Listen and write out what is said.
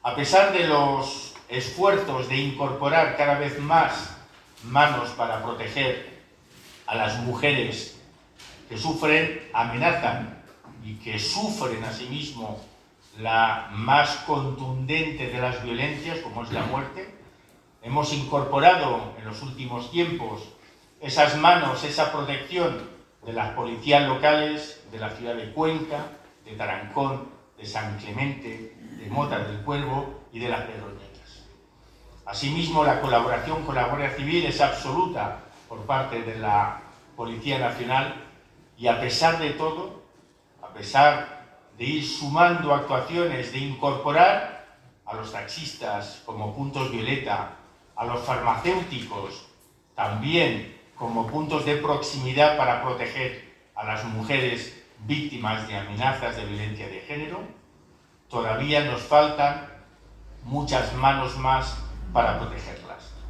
A pesar de los esfuerzos de incorporar cada vez más manos para proteger a las mujeres que sufren, amenazan y que sufren asimismo la más contundente de las violencias, como es la muerte, hemos incorporado en los últimos tiempos esas manos, esa protección de las policías locales de la ciudad de Cuenca, de Tarancón, de San Clemente, de Mota del Cuervo y de las Pedroñegas. Asimismo, la colaboración con la Guardia Civil es absoluta por parte de la Policía Nacional y a pesar de todo, a pesar de ir sumando actuaciones, de incorporar a los taxistas como puntos violeta, a los farmacéuticos también como puntos de proximidad para proteger a las mujeres víctimas de amenazas de violencia de género, todavía nos faltan muchas manos más para protegerlas.